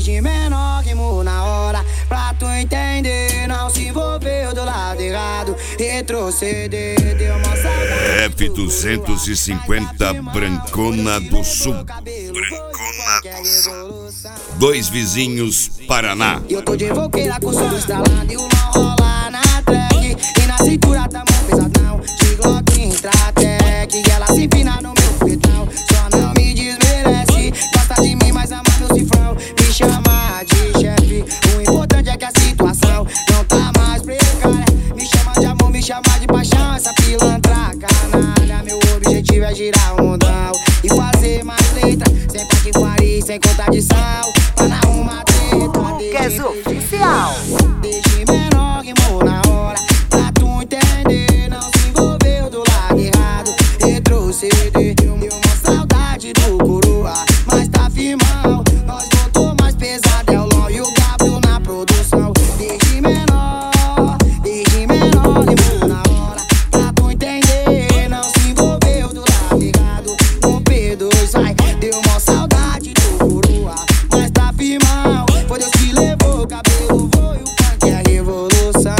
Desde menor rimo na hora, pra tu entender. Não se envolveu do lado errado, retroceder. Deu uma saudade. F250 Brancona do Sul. Brancona do Sul. Dois vizinhos, Paraná. Eu tô de volqueira com o som estralando e o mal rola na track. E na cintura tá mão pesadão, de Glock em Tratec. E ela se empina no meu foguetão, só não me desmerece. Gosta de mim, mas ama meu cifrão. Me chama de chefe, o importante é que a situação não tá mais precária. Me chama de amor, me chama de paixão. Essa pilantra canalha, meu objetivo é girar o mundão e fazer mais letra, sem patifaria, sem contradição. Pra não arrumar treta. Lucas Oficial. Desde menor rimou na hora, pra tu entender. Não se envolveu do lado errado, retroceder. Deu uma saudade do coroa, mas tá firmão. Nós voltou mais pesado, é o LOL e o Gabriel na produção. Desde menor rimou na hora, pra tu entender. Não se envolveu do lado errado, com P2 vai. Deu uma saudade do coroa, mas tá firmão. Foi Deus que levou, o cabelo foi o funk, é a revolução.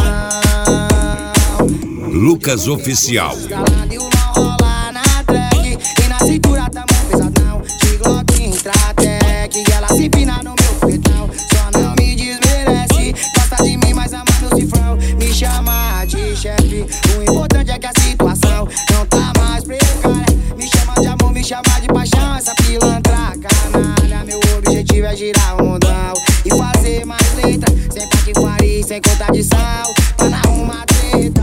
Lucas Oficial. Escalando e o mal rola na track. E na cintura tá mão pesadão, de Glock em Tratec. E ela se empina no meu foguetão, só não me desmerece. Gosta de mim, mas ama meu cifrão. Me chama de chefe, o importante é que a situação não tá mais precária. Me chama de amor, me chama de paixão. Essa pilantra canalha, meu objetivo é girar o mundão e fazer mais letra, sem patifaria, sem contradição. Pra não arrumar treta.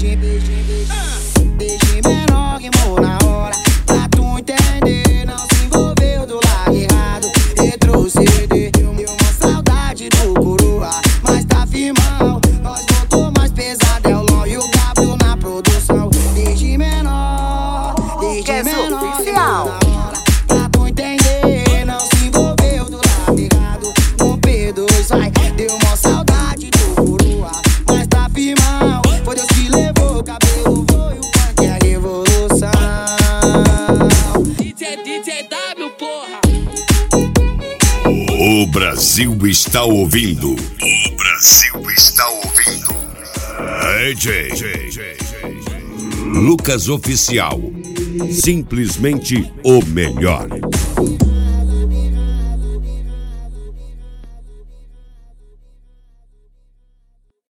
Desde menor rimou na hora, pra tu entender. Não se envolveu do lado errado, retroceder. Deu uma saudade do coroa, mas tá firmão. Nós voltou mais pesado, é o LOL e o Gabriel na produção. Desde menor rimou na hora, pra tu entender. Não se envolveu do lado errado, com P2 vai. Deu uma saudade do coroa, mas tá firmão. Foi Deus que levou, o cabelo foi o funk, é a revolução. DJ W, porra. O Brasil está ouvindo. O Brasil está ouvindo. DJ Lucas Oficial. Simplesmente o melhor.